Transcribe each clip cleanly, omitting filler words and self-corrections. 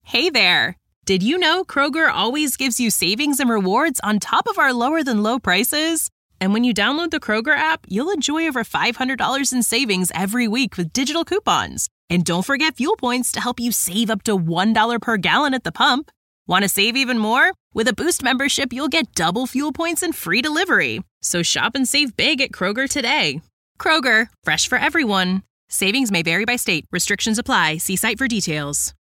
Hey there! Did you know Kroger always gives you savings and rewards on top of our lower-than-low prices? And when you download the Kroger app, you'll enjoy over $500 in savings every week with digital coupons. And don't forget fuel points to help you save up to $1 per gallon at the pump. Want to save even more? With a Boost membership, you'll get double fuel points and free delivery. So shop and save big at Kroger today. Kroger, fresh for everyone. Savings may vary by state. Restrictions apply. See site for details.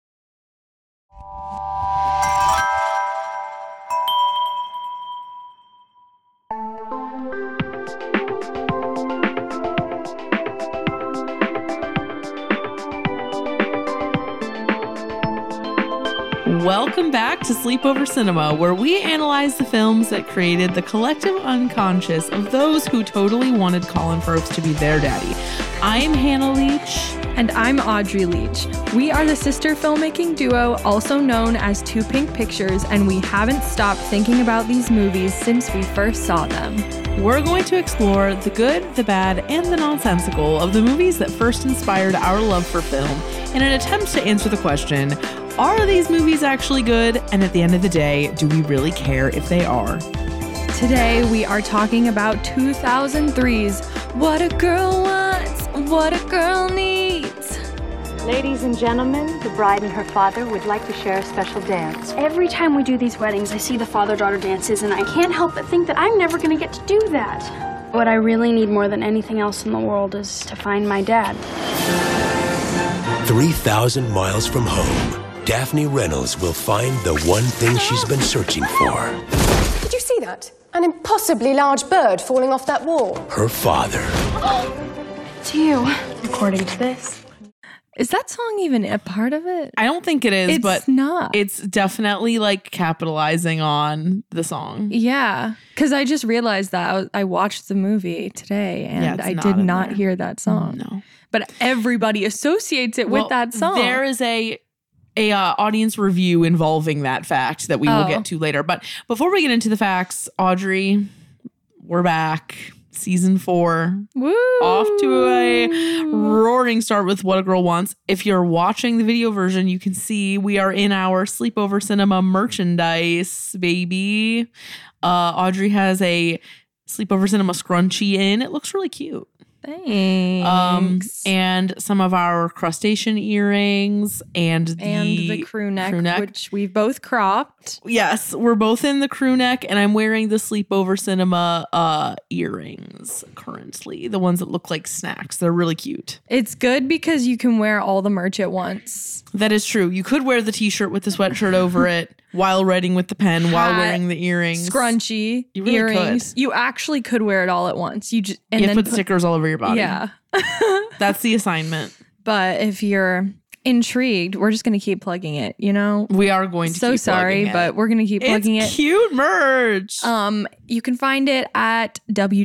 Welcome back to Sleepover Cinema, where we analyze the films that created the collective unconscious of those who totally wanted Colin Firth to be their daddy. I'm Hannah Leach. And I'm Audrey Leach. We are the sister filmmaking duo, also known as Two Pink Pictures, and we haven't stopped thinking about these movies since we first saw them. We're going to explore the good, the bad, and the nonsensical of the movies that first inspired our love for film in an attempt to answer the question, are these movies actually good? And at the end of the day, do we really care if they are? Today, we are talking about 2003's What a Girl Wants, What a Girl Needs. Ladies and gentlemen, the bride and her father would like to share a special dance. Every time we do these weddings, I see the father-daughter dances, and I can't help but think that I'm never going to get to do that. What I really need more than anything else in the world is to find my dad. 3,000 miles from home, Daphne Reynolds will find the one thing she's been searching for. Did you see that? An impossibly large bird falling off that wall. Her father. It's you, according to this. Is that song even a part of it? I don't think it is, It's but not. It's definitely like capitalizing on the song. Yeah, because I just realized that I watched the movie today and I did not hear that song. No. But everybody associates it with that song. There is a audience review involving that fact that we will get to later. But before we get into the facts, Audrey, we're back. Season 4. Woo! Off to a roaring start with What a Girl Wants. If you're watching the video version, you can see we are in our Sleepover Cinema merchandise, baby. Audrey has a Sleepover Cinema scrunchie in. It looks really cute. Thanks. And some of our crustacean earrings and the crew neck, which we've both cropped. Yes, we're both in the crew neck, and I'm wearing the Sleepover Cinema earrings currently. The ones that look like snacks. They're really cute. It's good because you can wear all the merch at once. That is true. You could wear the t-shirt with the sweatshirt over it while writing with the pen, while wearing the earrings. Scrunchie, you really earrings. Could. You actually could wear it all at once. You just and then put stickers all over your body. Yeah. That's the assignment. But if you're intrigued, we're just going to keep plugging it, you know? We are going to keep plugging it. But we're going to keep plugging it. It's cute merch. You can find it at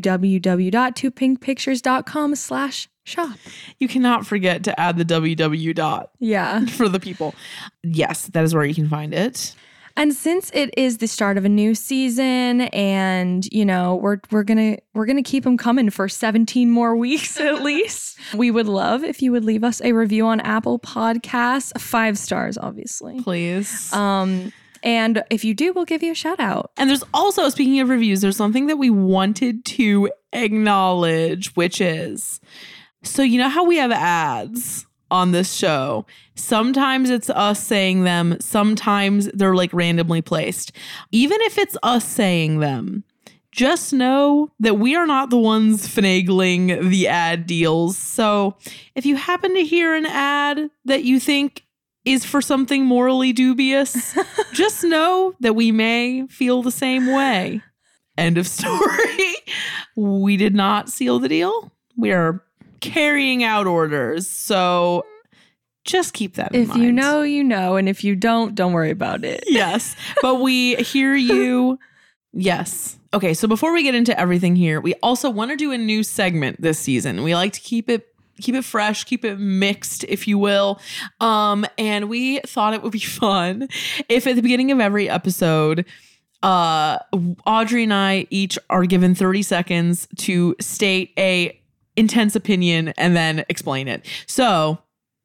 www.twopinkpictures.com/shop. You cannot forget to add the www. Yeah. For the people. Yes, that is where you can find it. And since it is the start of a new season, and you know we're gonna keep them coming for 17 more weeks at least, we would love if you would leave us a review on Apple Podcasts, 5 stars, obviously, please. And if you do, we'll give you a shout out. And there's also, speaking of reviews, there's something that we wanted to acknowledge, which is, so you know how we have ads on this show. Sometimes it's us saying them. Sometimes they're like randomly placed. Even if it's us saying them, just know that we are not the ones finagling the ad deals. So if you happen to hear an ad that you think is for something morally dubious, just know that we may feel the same way. End of story. We did not seal the deal. We are carrying out orders. So just keep that in mind. If you know, you know. And if you don't worry about it. Yes. But we hear you. Yes. Okay. So before we get into everything here, we also want to do a new segment this season. We like to keep it fresh, keep it mixed, if you will. And we thought it would be fun if at the beginning of every episode, Audrey and I each are given 30 seconds to state a intense opinion and then explain it. So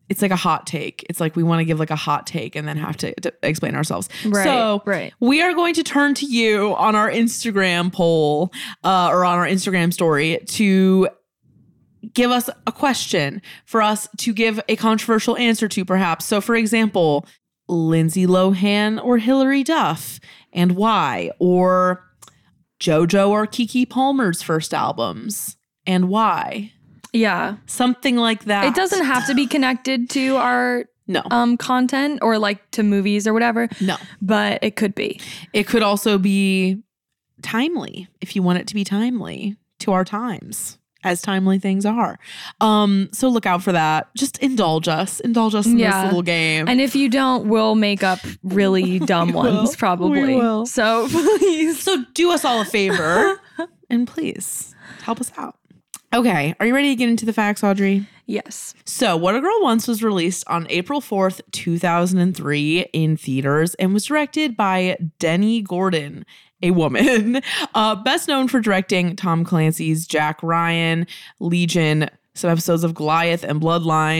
it's like a hot take. It's like we want to give like a hot take and then have to explain ourselves. Right, so right. we are going to turn to you on our Instagram poll or on our Instagram story to give us a question for us to give a controversial answer to, perhaps. So, for example, Lindsay Lohan or Hilary Duff, and why? Or JoJo or Keke Palmer's first albums, and why? Yeah. Something like that. It doesn't have to be connected to our content or like to movies or whatever. No. But it could be. It could also be timely, if you want it to be timely to our times, as timely things are. So look out for that. Just indulge us in this little game. And if you don't, we'll make up really dumb ones probably. We will. So please. So do us all a favor and please help us out. Okay, are you ready to get into the facts, Audrey? Yes. So, What a Girl Wants was released on April 4th, 2003 in theaters and was directed by Denny Gordon, a woman, best known for directing Tom Clancy's Jack Ryan, Legion, some episodes of Goliath and Bloodline, ...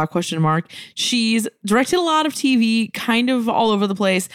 question mark. She's directed a lot of TV, kind of all over the place.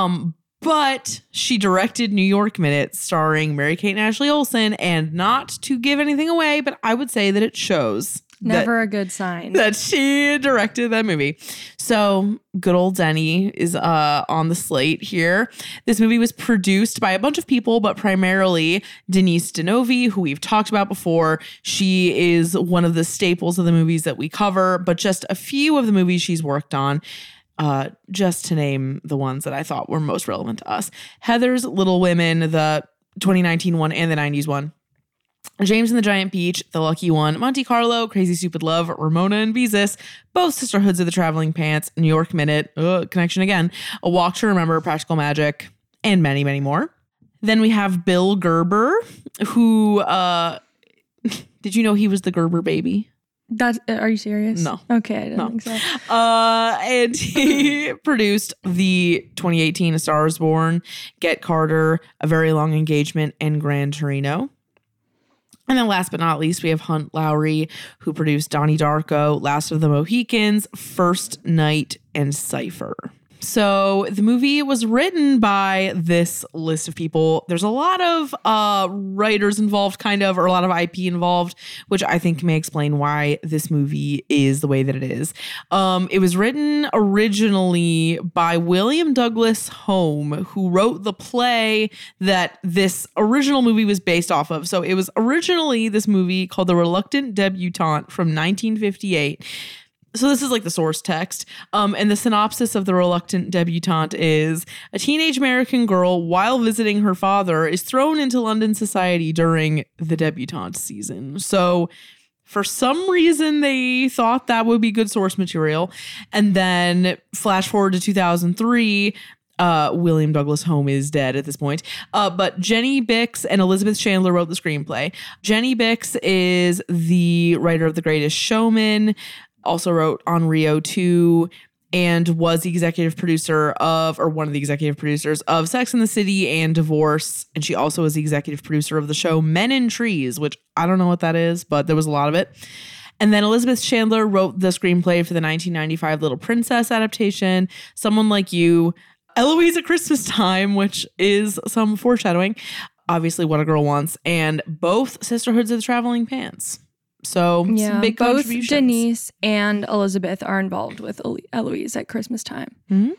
But she directed New York Minute, starring Mary-Kate and Ashley Olsen, and not to give anything away, but I would say that it shows. Never a good sign. That she directed that movie. So good old Denny is on the slate here. This movie was produced by a bunch of people, but primarily Denise Denovi, who we've talked about before. She is one of the staples of the movies that we cover, but just a few of the movies she's worked on. Just to name the ones that I thought were most relevant to us. Heather's Little Women, the 2019 one and the 90s one. James and the Giant Peach, The Lucky One, Monte Carlo, Crazy Stupid Love, Ramona and Beezus, both Sisterhoods of the Traveling Pants, New York Minute, Connection Again, A Walk to Remember, Practical Magic, and many, many more. Then we have Bill Gerber, who, did you know he was the Gerber baby? Are you serious? No. Okay, I didn't think so. And he produced the 2018 A Star Is Born, Get Carter, A Very Long Engagement, and Gran Torino. And then last but not least, we have Hunt Lowry, who produced Donnie Darko, Last of the Mohicans, First Night, and Cypher. So the movie was written by this list of people. There's a lot of writers involved, kind of, or a lot of IP involved, which I think may explain why this movie is the way that it is. It was written originally by William Douglas Home, who wrote the play that this original movie was based off of. So it was originally this movie called The Reluctant Debutante from 1958. So this is like the source text. And the synopsis of The Reluctant Debutante is: a teenage American girl, while visiting her father, is thrown into London society during the debutante season. So for some reason, they thought that would be good source material. And then flash forward to 2003, William Douglas Home is dead at this point. But Jenny Bix and Elizabeth Chandler wrote the screenplay. Jenny Bix is the writer of The Greatest Showman, also wrote on Rio 2, and was the executive producer of, or one of the executive producers of, Sex and the City and Divorce. And she also was the executive producer of the show Men in Trees, which I don't know what that is, but there was a lot of it. And then Elizabeth Chandler wrote the screenplay for the 1995 Little Princess adaptation, Someone Like You, Eloise at Christmas Time, which is some foreshadowing, obviously What a Girl Wants, and both Sisterhoods of the Traveling Pants. So some big both contributions. Denise and Elizabeth are involved with Eloise at Christmas Time.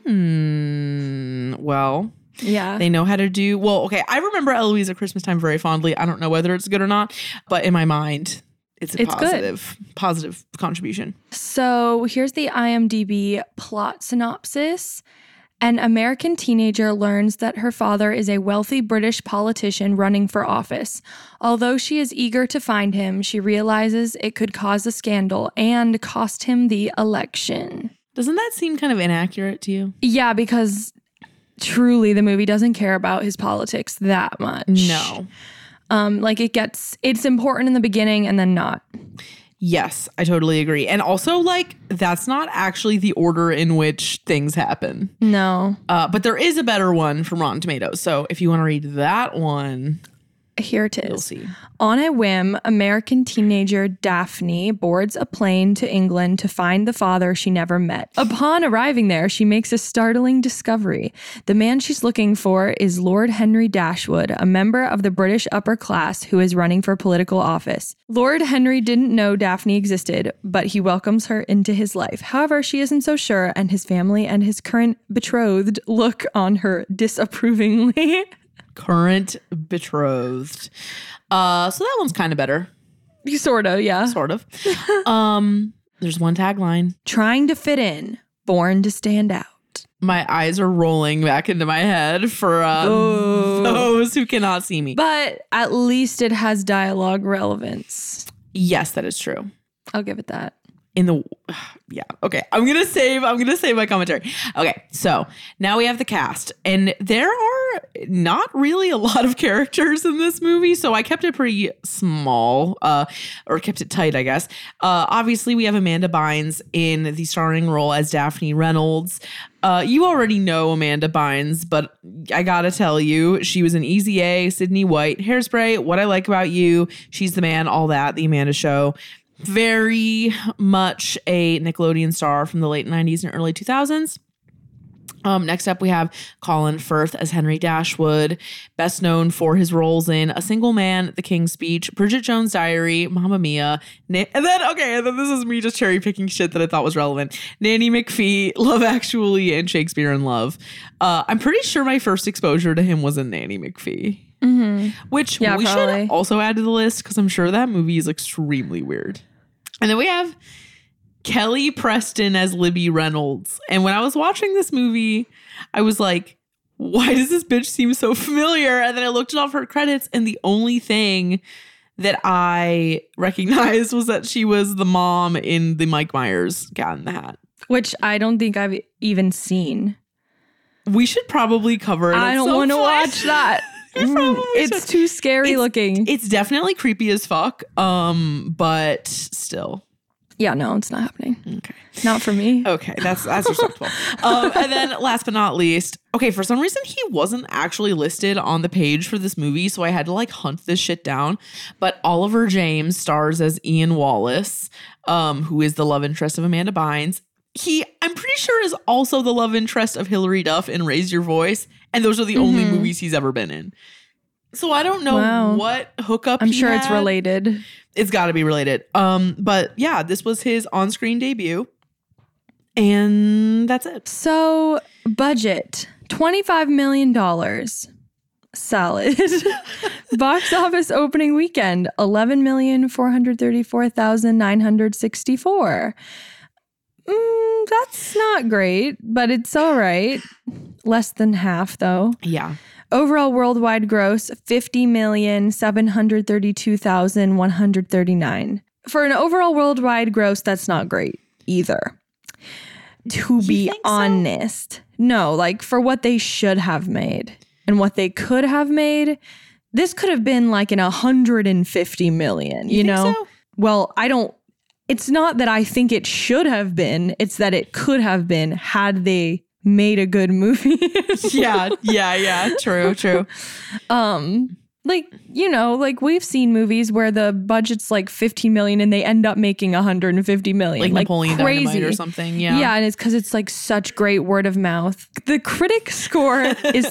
Well, yeah, they know how to do. Well, okay, I remember Eloise at Christmas Time very fondly. I don't know whether it's good or not, but in my mind, it's positive contribution. So here's the IMDb plot synopsis. An American teenager learns that her father is a wealthy British politician running for office. Although she is eager to find him, she realizes it could cause a scandal and cost him the election. Doesn't that seem kind of inaccurate to you? Yeah, because truly the movie doesn't care about his politics that much. No. It's important in the beginning and then not. Yes, I totally agree. And also, that's not actually the order in which things happen. No. But there is a better one from Rotten Tomatoes. So if you want to read that one. Here it is. You'll see. On a whim, American teenager Daphne boards a plane to England to find the father she never met. Upon arriving there, she makes a startling discovery. The man she's looking for is Lord Henry Dashwood, a member of the British upper class who is running for political office. Lord Henry didn't know Daphne existed, but he welcomes her into his life. However, she isn't so sure, and his family and his current betrothed look on her disapprovingly. Current betrothed. So that one's kind of better. Sort of, yeah. Sort of. There's one tagline. Trying to fit in, born to stand out. My eyes are rolling back into my head for those who cannot see me. But at least it has dialogue relevance. Yes, that is true. I'll give it that. Yeah. Okay. I'm going to save my commentary. Okay. So now we have the cast, and there are not really a lot of characters in this movie. So I kept it pretty small, or kept it tight, I guess. Obviously we have Amanda Bynes in the starring role as Daphne Reynolds. You already know Amanda Bynes, but I gotta tell you, she was in Easy A, Sydney White, Hairspray, What I Like About You, She's the Man, all that, The Amanda Show. Very much a Nickelodeon star from the late 90s and early 2000s. Next up, we have Colin Firth as Henry Dashwood, best known for his roles in A Single Man, The King's Speech, Bridget Jones' Diary, Mamma Mia, and then this is me just cherry picking shit that I thought was relevant. Nanny McPhee, Love Actually, and Shakespeare in Love. I'm pretty sure my first exposure to him was in Nanny McPhee. Mm-hmm. Which we probably should also add to the list because I'm sure that movie is extremely weird. And then we have Kelly Preston as Libby Reynolds. And when I was watching this movie, I was like, why does this bitch seem so familiar? And then I looked at all of her credits, and the only thing that I recognized was that she was the mom in the Mike Myers Cat in the Hat. Which I don't think I've even seen. We should probably cover it. I don't want to watch that. It's too scary looking. It's definitely creepy as fuck. But still. Yeah, no, it's not happening. Okay. Not for me. Okay, that's respectable. And then last but not least, okay, for some reason he wasn't actually listed on the page for this movie, so I had to like hunt this shit down. But Oliver James stars as Ian Wallace, who is the love interest of Amanda Bynes. I'm pretty sure is also the love interest of Hilary Duff in Raise Your Voice, and those are the only movies he's ever been in. So I don't know what hookup I'm sure it's related. It's got to be related. But yeah, this was his on-screen debut, and that's it. So budget $25 million. Solid. Box office opening weekend $11,434,964. That's not great, but it's all right. Less than half, though. Yeah. Overall worldwide gross, $50,732,139. For an overall worldwide gross, that's not great either. To be honest. So? No, like for what they should have made and what they could have made, this could have been like an $150 million, you know? So? Well, it's not that I think it should have been. It's that it could have been had they made a good movie. Yeah. True. Like, you know, like we've seen movies where the budget's like $50 million and they end up making $150 million. Like Napoleon Dynamite or something. Yeah. Yeah. And it's because it's like such great word of mouth. The critic score is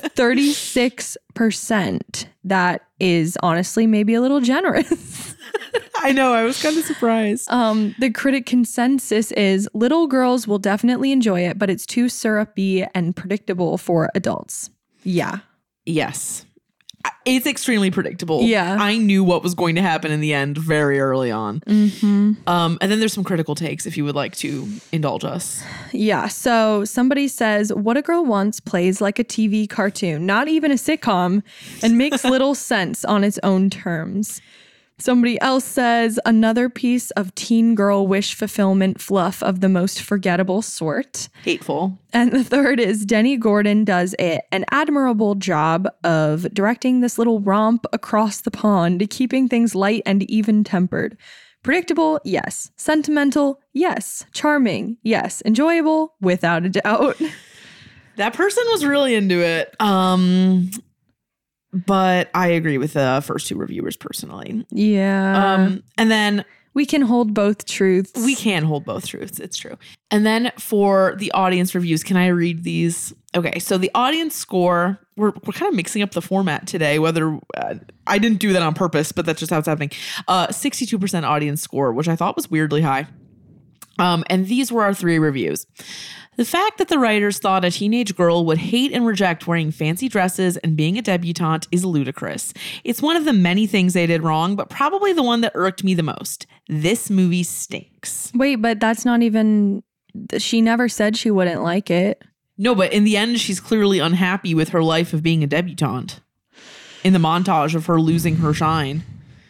36%. That is honestly maybe a little generous. I know. I was kind of surprised. The critic consensus is little girls will definitely enjoy it, but it's too syrupy and predictable for adults. Yeah. Yes. It's extremely predictable. Yeah. I knew what was going to happen in the end very early on. Mm-hmm. And then there's some critical takes if you would like to indulge us. Yeah. So somebody says, What a Girl Wants plays like a TV cartoon, not even a sitcom, and makes little sense on its own terms. Somebody else says, another piece of teen girl wish fulfillment fluff of the most forgettable sort. Hateful. And the third is Denny Gordon does an admirable job of directing this little romp across the pond, keeping things light and even-tempered. Predictable, yes. Sentimental, yes. Charming, yes. Enjoyable, without a doubt. That person was really into it. But I agree with the first two reviewers personally. Yeah. And then we can hold both truths. we can hold both truths. It's true. And then for the audience reviews, can I read these? Okay, so the audience score, we're kind of mixing up the format today, whether I didn't do that on purpose, but that's just how it's happening. 62% audience score, which I thought was weirdly high. And these were our three reviews. The fact that the writers thought a teenage girl would hate and reject wearing fancy dresses and being a debutante is ludicrous. It's one of the many things they did wrong, but probably the one that irked me the most. This movie stinks. Wait, but that's not even... She never said she wouldn't like it. No, but in the end, she's clearly unhappy with her life of being a debutante. In the montage of her losing her shine.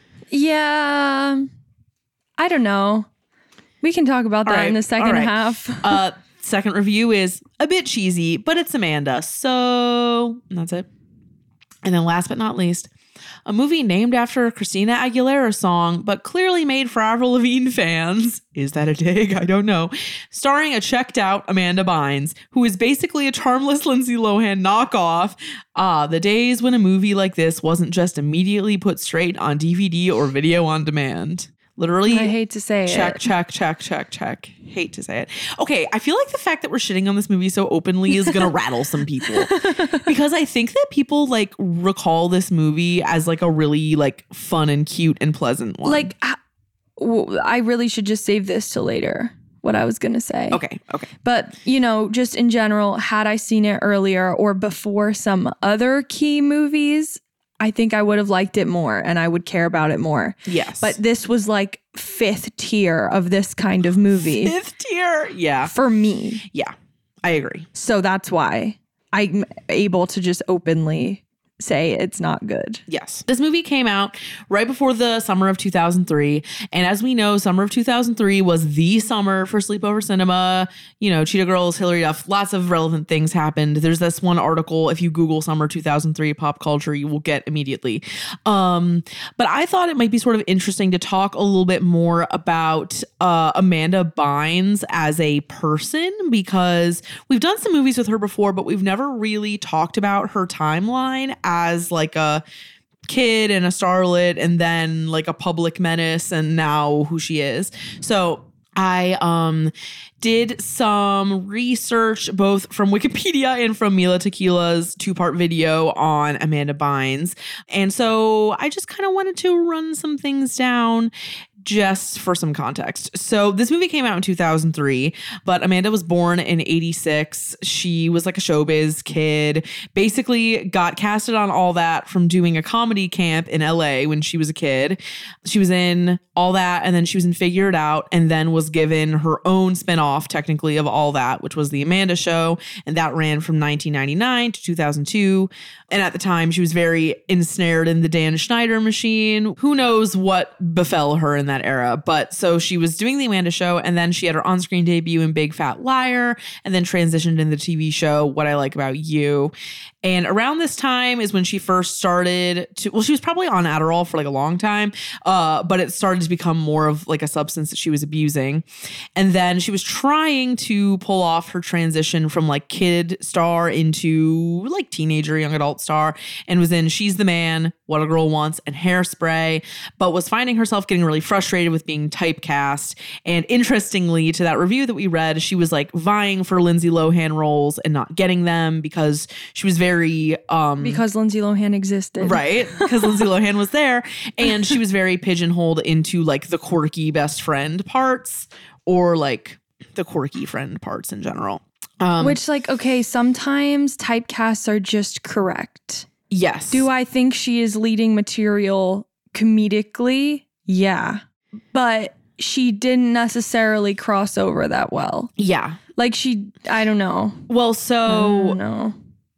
Yeah. I don't know. We can talk about that in the second half. Second review is a bit cheesy, but it's Amanda. So that's it. And then last but not least, a movie named after a Christina Aguilera song, but clearly made for Avril Lavigne fans. Is that a dig? I don't know. Starring a checked out Amanda Bynes, who is basically a charmless Lindsay Lohan knockoff. The days when a movie like this wasn't just immediately put straight on DVD or video on demand. Literally, I hate to say check. Hate to say it. Okay, I feel like the fact that we're shitting on this movie so openly is gonna rattle some people. Because I think that people like recall this movie as like a really like fun and cute and pleasant one. Like, I really should just save this till later, what I was gonna say. Okay. But, you know, just in general, had I seen it earlier or before some other key movies, I think I would have liked it more and I would care about it more. Yes. But this was like 5th tier of this kind of movie. 5th tier? Yeah. For me. Yeah, I agree. So that's why I'm able to just openly say it's not good. Yes. This movie came out right before the summer of 2003. And as we know, summer of 2003 was the summer for sleepover cinema. You know, Cheetah Girls, Hilary Duff, lots of relevant things happened. There's this one article, if you Google summer 2003 pop culture, you will get immediately. But I thought it might be sort of interesting to talk a little bit more about Amanda Bynes as a person, because we've done some movies with her before, but we've never really talked about her timeline as like a kid and a starlet and then like a public menace and now who she is. So I did some research both from Wikipedia and from Mila Tequila's 2-part video on Amanda Bynes. And so I just kind of wanted to run some things down just for some context. So this movie came out in 2003, but Amanda was born in 86. She was like a showbiz kid, basically got casted on All That from doing a comedy camp in LA when she was a kid. She was in All That and then she was in Figure It Out and then was given her own spinoff technically of All That, which was The Amanda Show. And that ran from 1999 to 2002. And at the time she was very ensnared in the Dan Schneider machine. Who knows what befell her in that era. But so she was doing The Amanda Show and then she had her on-screen debut in Big Fat Liar and then transitioned in the TV show What I Like About You. And around this time is when she first started to, well, she was probably on Adderall for like a long time, but it started to become more of like a substance that she was abusing. And then she was trying to pull off her transition from like kid star into like teenager, young adult star, and was in She's the Man, What a Girl Wants, and Hairspray, but was finding herself getting really frustrated with being typecast. And interestingly, to that review that we read, she was like vying for Lindsay Lohan roles and not getting them because she was very because Lindsay Lohan existed. Right, because Lindsay Lohan was there and she was very pigeonholed into like the quirky best friend parts or like the quirky friend parts in general. Which like, okay, sometimes typecasts are just correct. Yes. Do I think she is leading material comedically? Yeah. But she didn't necessarily cross over that well. Yeah. Like I don't know. Well, so no.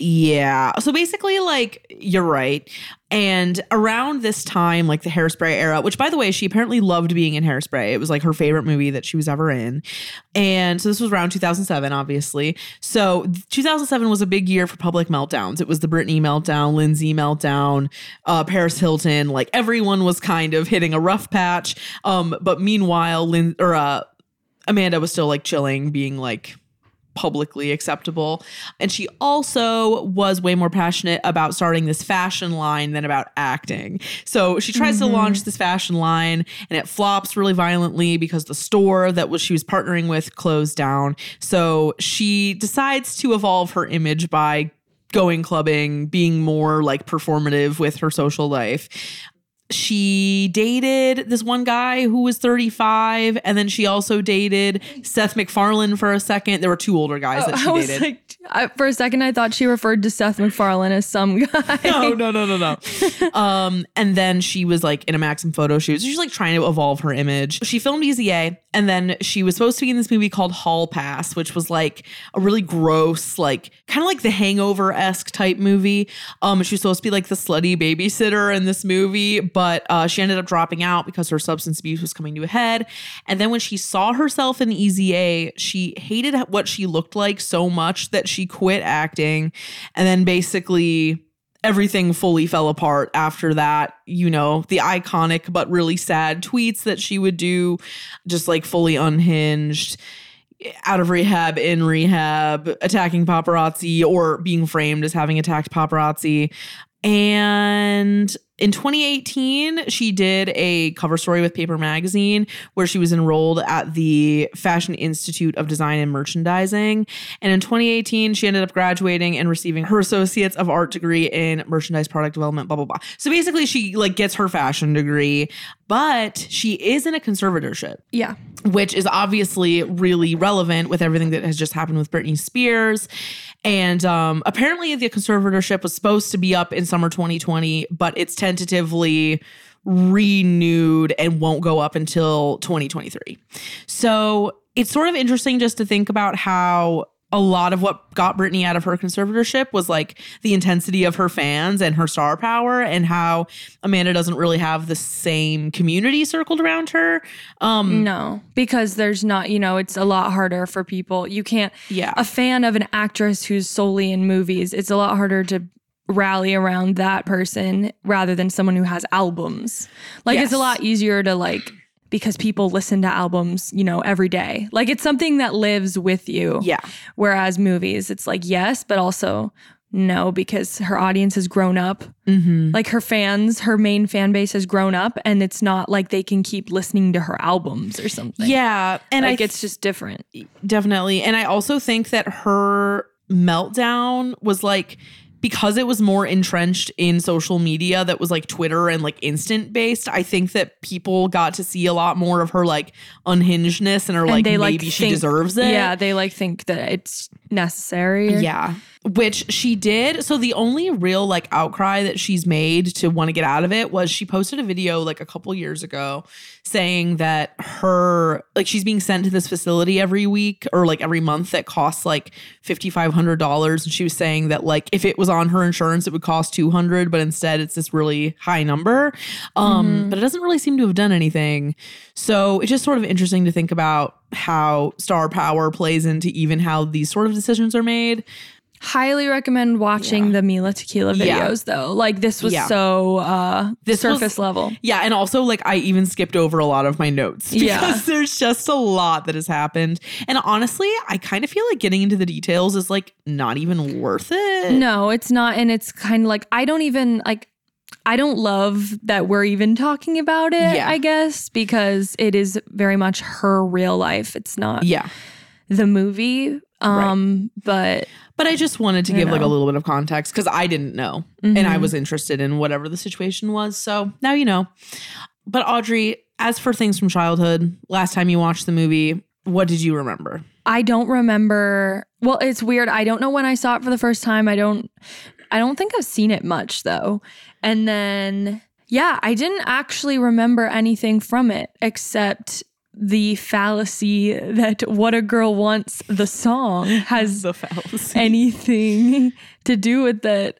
Yeah. So basically, like, you're right. And around this time, like the Hairspray era, which by the way, she apparently loved being in Hairspray. It was like her favorite movie that she was ever in. And so this was around 2007, obviously. So 2007 was a big year for public meltdowns. It was the Britney meltdown, Lindsay meltdown, Paris Hilton. Like everyone was kind of hitting a rough patch. But meanwhile, Amanda was still like chilling, being like publicly acceptable. And she also was way more passionate about starting this fashion line than about acting. So she tries to launch this fashion line and it flops really violently because the store that she was partnering with closed down. So she decides to evolve her image by going clubbing, being more like performative with her social life. She dated this one guy who was 35, and then she also dated Seth MacFarlane for a second. There were two older guys that she dated. For a second, I thought she referred to Seth MacFarlane as some guy. No. And then she was like in a Maxim photo shoot. So she's like trying to evolve her image. She filmed Easy A, and then she was supposed to be in this movie called Hall Pass, which was like a really gross, like kind of like the Hangover-esque type movie. She was supposed to be like the slutty babysitter in this movie, but she ended up dropping out because her substance abuse was coming to a head. And then when she saw herself in Easy A, she hated what she looked like so much that she quit acting. And then basically everything fully fell apart after that. You know, the iconic but really sad tweets that she would do, just like fully unhinged, out of rehab, in rehab, attacking paparazzi or being framed as having attacked paparazzi. And in 2018, she did a cover story with Paper Magazine where she was enrolled at the Fashion Institute of Design and Merchandising. And in 2018, she ended up graduating and receiving her Associates of Art degree in Merchandise Product Development, blah, blah, blah. So basically, she like gets her fashion degree, but she is in a conservatorship. Yeah. Which is obviously really relevant with everything that has just happened with Britney Spears. And apparently the conservatorship was supposed to be up in summer 2020, but it's tentatively renewed and won't go up until 2023. So it's sort of interesting just to think about how a lot of what got Britney out of her conservatorship was like the intensity of her fans and her star power, and how Amanda doesn't really have the same community circled around her. No, because there's not, you know, it's a lot harder for people. You can't, a fan of an actress who's solely in movies, it's a lot harder to rally around that person rather than someone who has albums. Like it's a lot easier to like, because people listen to albums, you know, every day. Like it's something that lives with you. Yeah. Whereas movies, it's like, yes, but also no, because her audience has grown up. Mm-hmm. Like her fans, her main fan base has grown up, and it's not like they can keep listening to her albums or something. Yeah. And like it's just different. Definitely. And I also think that her meltdown was like, because it was more entrenched in social media that was like Twitter and like instant based, I think that people got to see a lot more of her like unhingedness and are like, maybe she deserves it. Yeah, they like think that it's necessary. Yeah. Which she did. So the only real like outcry that she's made to want to get out of it was she posted a video like a couple years ago saying that her, like she's being sent to this facility every week or like every month that costs like $5,500. And she was saying that like if it was on her insurance, it would cost $200, but instead it's this really high number. But it doesn't really seem to have done anything. So it's just sort of interesting to think about how star power plays into even how these sort of decisions are made. Highly recommend watching the Mila Tequila videos though. Like this was so this surface level. Yeah. And also like I even skipped over a lot of my notes because there's just a lot that has happened. And honestly, I kind of feel like getting into the details is like not even worth it. No, it's not. And it's kind of like, I don't love that we're even talking about it, I guess, because it is very much her real life. It's not the movie. But I just wanted to give like a little bit of context because I didn't know and I was interested in whatever the situation was. So now you know. But Audrey, as for things from childhood, last time you watched the movie, what did you remember? I don't remember. Well, it's weird. I don't know when I saw it for the first time. I don't think I've seen it much though. And then, I didn't actually remember anything from it except the fallacy that What a Girl Wants, the song, has the fallacy. Anything to do with it.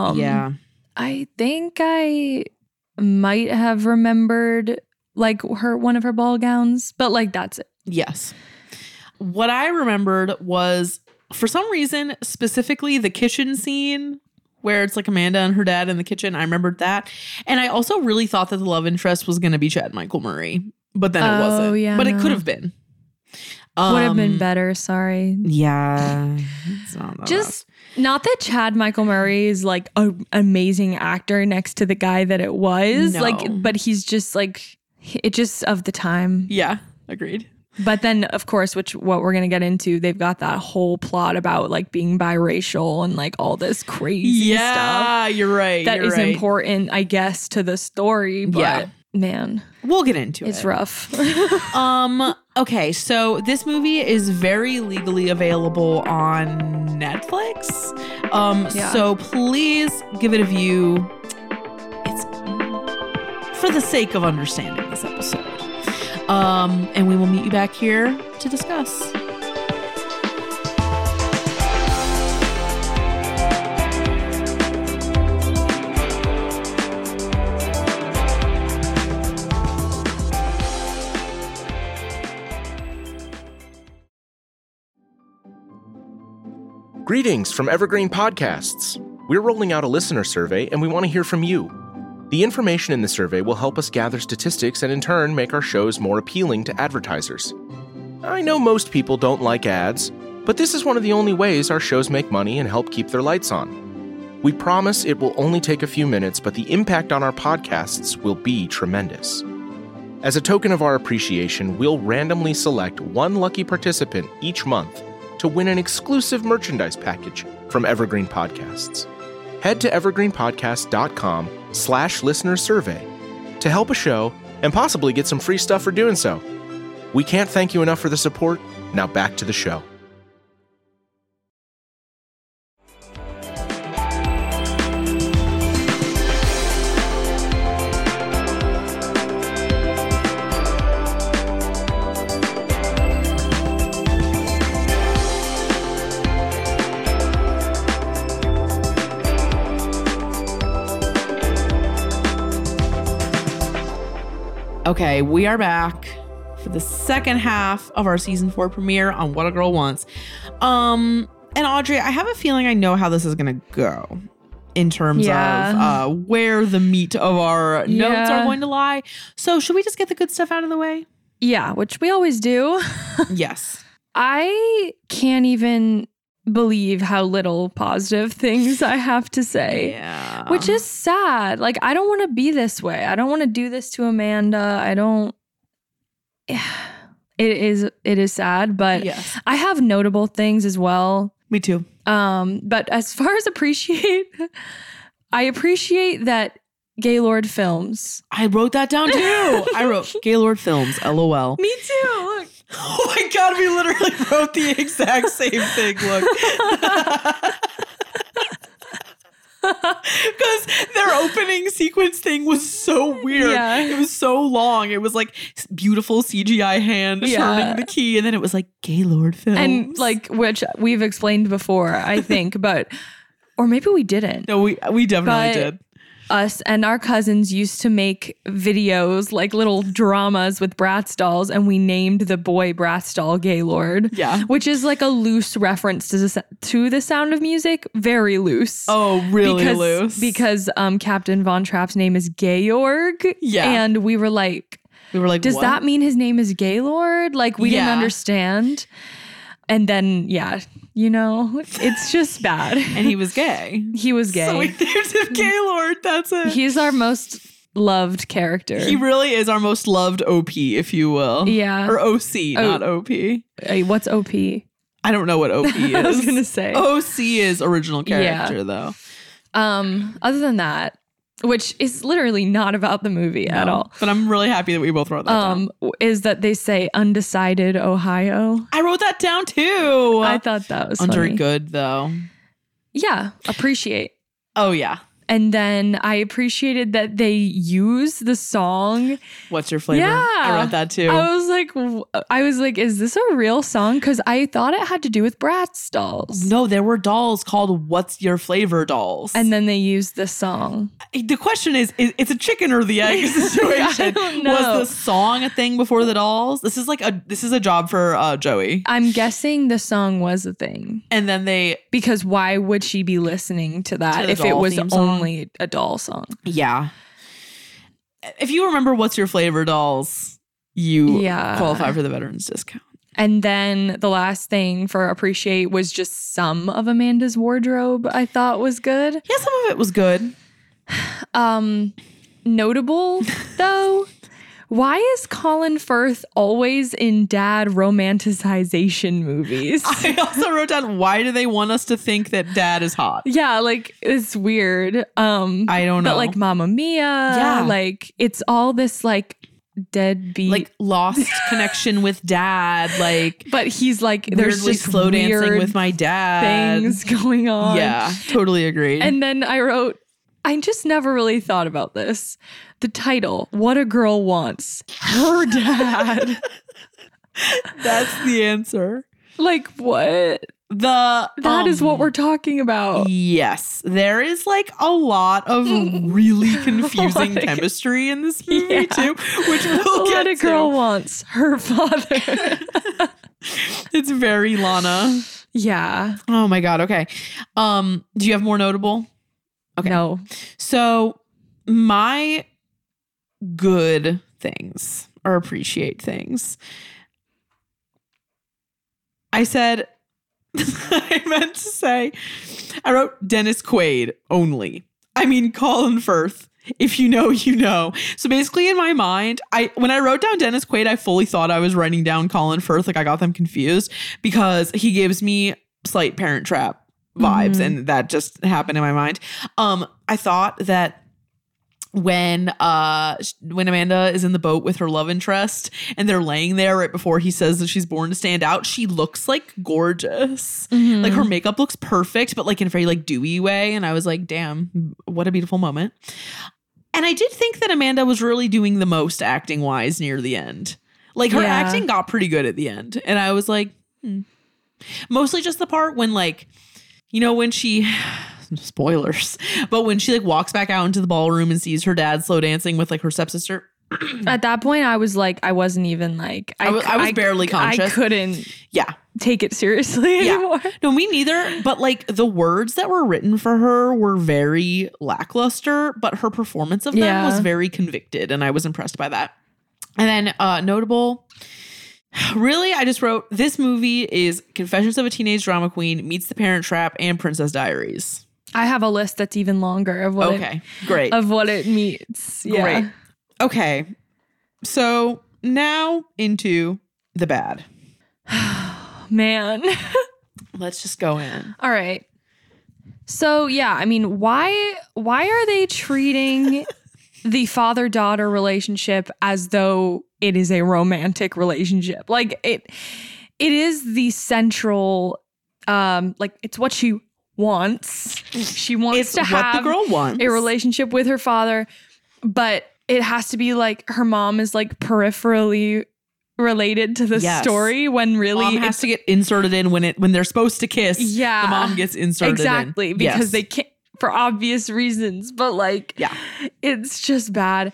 I think I might have remembered like one of her ball gowns, but like that's it. Yes. What I remembered was, for some reason, specifically the kitchen scene where it's like Amanda and her dad in the kitchen. I remembered that. And I also really thought that the love interest was going to be Chad Michael Murray. But then it wasn't. But it could have been. Would have been better. Sorry. Yeah. It's not that Just not that Chad Michael Murray is like an amazing actor next to the guy that it was. No. Like, but he's just like, it just of the time. bad. Yeah. Agreed. But then, of course, what we're going to get into, they've got that whole plot about like being biracial and like all this crazy stuff. Yeah, you're right. That you're is right. important, I guess, to the story. But Yeah. man, We'll get into it's it. rough. Okay, so this movie is very legally available on Netflix. Yeah. So please give it a view. It's for the sake of understanding this episode. And we will meet you back here to discuss. Greetings from Evergreen Podcasts. We're rolling out a listener survey and we want to hear from you. The information in the survey will help us gather statistics and in turn make our shows more appealing to advertisers. I know most people don't like ads, but this is one of the only ways our shows make money and help keep their lights on. We promise it will only take a few minutes, but the impact on our podcasts will be tremendous. As a token of our appreciation, we'll randomly select one lucky participant each month to win an exclusive merchandise package from Evergreen Podcasts. Head to evergreenpodcast.com/listenersurvey to help a show and possibly get some free stuff for doing so. We can't thank you enough for the support. Now back to the show. Okay, we are back for the second half of our season 4 premiere on What a Girl Wants. And Audrey, I have a feeling I know how this is going to go in terms of where the meat of our notes are going to lie. So should we just get the good stuff out of the way? Yeah, which we always do. Yes. I can't even believe how little positive things I have to say. Yeah. Which is sad. Like, I don't want to be this way. I don't want to do this to Amanda. I don't. It is sad, but Yes. I have notable things as well. Me too. But as far as I appreciate that Gaylord Films. I wrote that down too. I wrote Gaylord Films, LOL. Me too. Look. Oh my God, we literally wrote the exact same thing. Look. Because their opening sequence thing was so weird. Yeah. It was so long. It was like beautiful CGI hand turning the key. And then it was like Gaylord Films. And like, which we've explained before, I think, or maybe we didn't. No, we definitely did. Us and our cousins used to make videos, like little dramas with Bratz dolls, and we named the boy Bratz doll Gaylord. Yeah. Which is like a loose reference to the Sound of Music. Very loose. Oh, really loose. Because Captain Von Trapp's name is Georg. Yeah. And we were like, does what? that mean his name is Gaylord? Like, we didn't understand. And then, it's just bad. And he was gay. He was gay. So we named him Gaylord. That's it. He's our most loved character. He really is our most loved OP, if you will. Yeah. Or OC, not OP. What's OP? I don't know what OP is. I was going to say. OC is original character, though. Other than that, which is literally not about the movie at all. But I'm really happy that we both wrote that down. Is that they say undecided Ohio. I wrote that down too. I thought that was Under funny. good, though. Yeah, appreciate. Oh, yeah. And then I appreciated that they use the song. What's your flavor? Yeah. I wrote that too. I was like, is this a real song? Because I thought it had to do with Bratz dolls. No, there were dolls called What's Your Flavor dolls. And then they used the song. The question is it's a chicken or the egg situation. I don't know. Was the song a thing before the dolls? This is a job for Joey. I'm guessing the song was a thing. And then because why would she be listening to that the if it doll was theme song? only a doll song? Yeah. If you remember What's Your Flavor dolls, you qualify for the veterans discount. And then the last thing for appreciate was just some of Amanda's wardrobe I thought was good. Yeah, some of it was good. Notable, though, why is Colin Firth always in dad romanticization movies? I also wrote down, why do they want us to think that dad is hot? Yeah, like, it's weird. I don't know. But like Mamma Mia, like, it's all this like deadbeat, like lost connection with dad, like, but he's like, there's just slow dancing with my dad things going on. Yeah, totally agree. And then I wrote, I just never really thought about this. The title, What a Girl Wants, her dad. That's the answer. Like, what? That is what we're talking about. Yes. There is like a lot of really confusing chemistry in this movie too, which we'll get What a Girl Wants, her father. It's very Lana. Yeah. Oh my God. Okay. Do you have more notable? Okay. No. So my good things or appreciate things. I said, I meant to say, I wrote Dennis Quaid only. I mean, Colin Firth. If you know, you know. So basically in my mind, when I wrote down Dennis Quaid, I fully thought I was writing down Colin Firth. Like I got them confused because he gives me slight Parent Trap vibes, and that just happened in my mind. I thought that when Amanda is in the boat with her love interest and they're laying there right before he says that she's born to stand out, she looks like gorgeous. Like her makeup looks perfect, but like in a very like dewy way. And I was like, damn, what a beautiful moment. And I did think that Amanda was really doing the most acting wise near the end. Like her acting got pretty good at the end. And I was like, mostly just the part when like, you know, when she, spoilers, but when she like walks back out into the ballroom and sees her dad slow dancing with like her stepsister. At that point, I was like, I wasn't even like, I was barely conscious. I couldn't take it seriously anymore. No, me neither. But like the words that were written for her were very lackluster, but her performance of them was very convicted. And I was impressed by that. And then notable, really, I just wrote, this movie is Confessions of a Teenage Drama Queen meets The Parent Trap and Princess Diaries. I have a list that's even longer of what great. Of what it meets. Yeah. Great. Okay. So now into the bad. Man. Let's just go in. All right. So yeah, I mean, why are they treating the father-daughter relationship as though it is a romantic relationship? Like it is the central, like it's what she wants. She wants to have what the girl wants. A relationship with her father, but it has to be like her mom is like peripherally related to the story when really mom has to get inserted in when they're supposed to kiss. Yeah, the mom gets inserted exactly in. Because they can't, for obvious reasons. But like, it's just bad.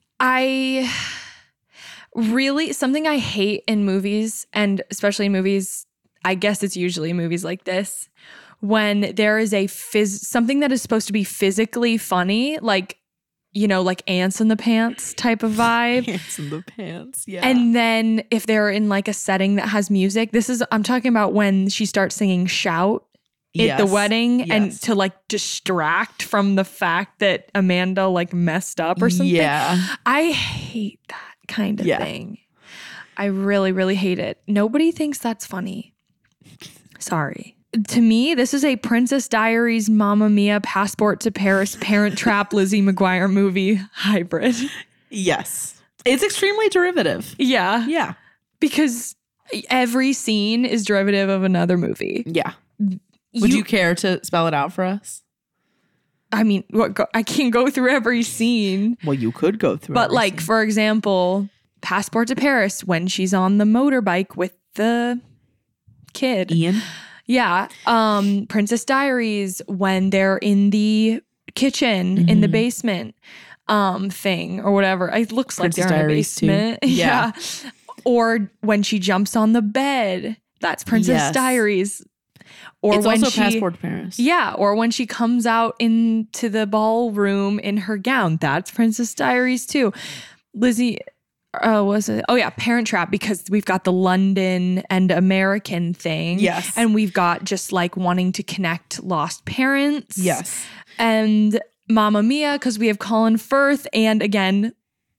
I really, something I hate in movies, and especially in movies, I guess it's usually movies like this, when there is something that is supposed to be physically funny, like, you know, like Ants in the Pants type of vibe. Ants in the Pants, yeah. And then if they're in like a setting that has music, I'm talking about when she starts singing Shout at the wedding and to like distract from the fact that Amanda like messed up or something. Yeah. I hate that kind of thing. I really, really hate it. Nobody thinks that's funny. Sorry. To me, this is a Princess Diaries, Mamma Mia, Passport to Paris, Parent Trap, Lizzie McGuire movie hybrid. Yes. It's extremely derivative. Yeah. Yeah. Because every scene is derivative of another movie. Yeah. Would you care to spell it out for us? I mean, I can't go through every scene. Well, you could go through But like, for example, Passport to Paris, when she's on the motorbike with the kid. Ian? Yeah. Princess Diaries, when they're in the kitchen, in the basement thing or whatever. It looks Princess like they're Diaries in a basement. Too. Yeah. Or when she jumps on the bed. That's Princess Diaries. Or it's when also Passport to Paris. Yeah. Or when she comes out into the ballroom in her gown. That's Princess Diaries too. Lizzie, Was it? Oh yeah, Parent Trap, because we've got the London and American thing. Yes. And we've got just like wanting to connect lost parents. Yes. And Mamma Mia, because we have Colin Firth and again,